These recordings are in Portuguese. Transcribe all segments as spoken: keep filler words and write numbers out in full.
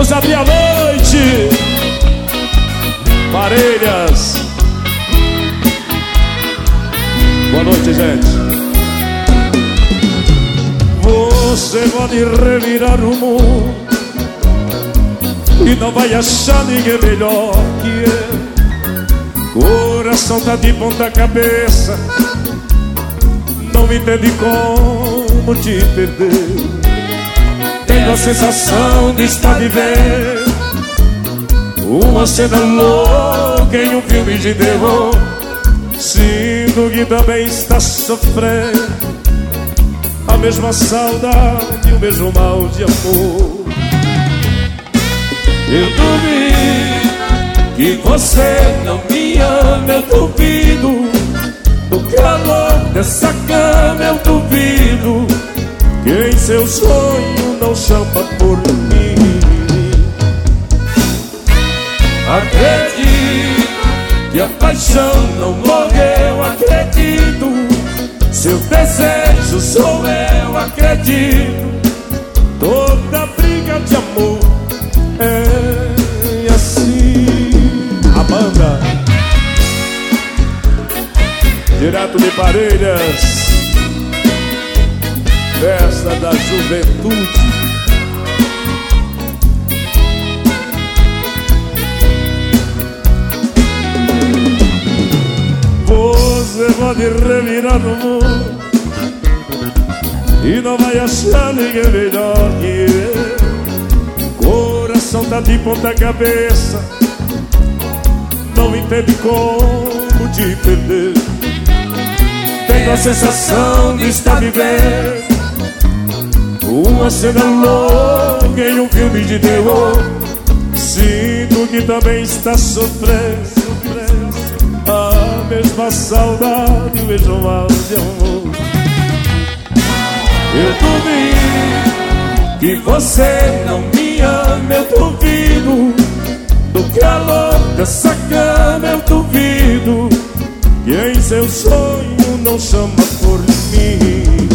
Vamos abrir a noite. Parelhas. Boa noite, gente. Você pode revirar o mundo e não vai achar ninguém melhor que eu. Coração tá de ponta cabeça, não me entende como te perder. Tenho a sensação de estar vivendo uma cena louca em um filme de terror. Sinto que também está sofrendo a mesma saudade e o mesmo mal de amor. Eu duvido que você não me ama, eu duvido do calor dessa cama, eu duvido que em seu sonho não chama por mim. Acredito que a paixão não morreu, acredito. Seu desejo sou eu, acredito. Toda briga de amor é assim. A banda direto de Parelhas, festa da juventude. Você pode revirar no mundo e não vai achar ninguém melhor que eu. Coração tá de ponta cabeça, não entende como te perder. Tenho a sensação de estar vivendo uma cena louca em um filme de terror. Sinto que também está sofrendo, sofrendo a mesma saudade, o mesmo mal de amor. Eu duvido que você não me ama, eu duvido do calor dessa cama, eu duvido que em seu sonho não chama por mim.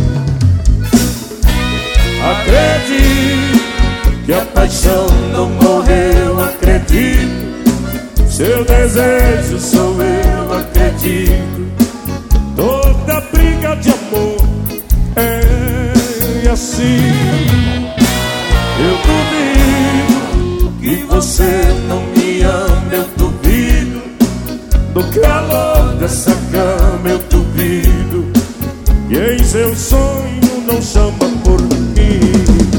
Acredito que a paixão não morreu, acredito. Seu desejo sou eu, acredito. Toda briga de amor é assim. Eu duvido que você não me ama, eu duvido do calor dessa cama, eu duvido que em seu sonho não chama por mim.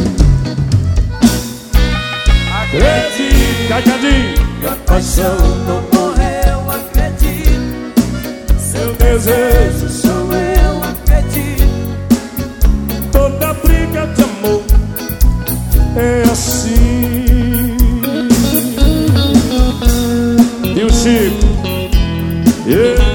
Acredito, Cacadinho, que a paixão não morreu, acredito. seu desejo Sou eu, acredito. toda briga de amor é assim. E o Chico, yeah.